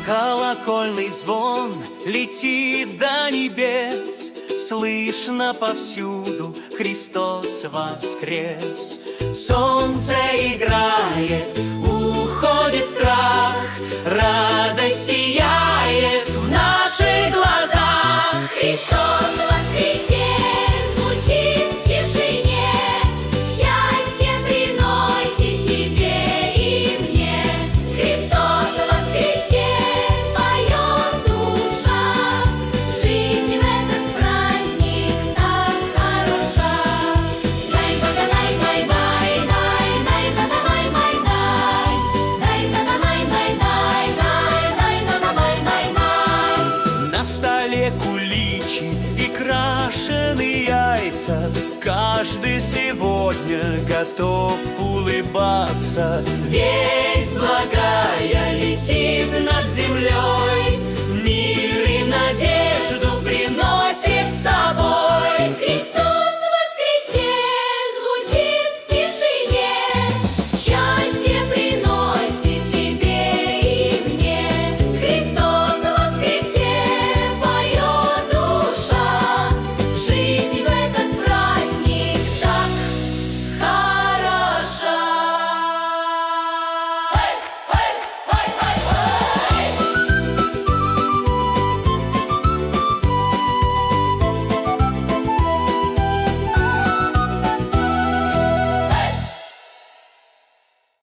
Колокольный звон летит до небес, слышно повсюду: Христос воскрес. Солнце играет, уходит страх, радость сияет в наших глазах. Христос воскресе, звучит в тишине, счастье приносит тебе и мне. Христос воскресе, поет душа, жизнь в этот праздник так хороша. На столе куличи и крашеные яйца, каждый сегодня готов улыбаться. Весть благая летит над землей,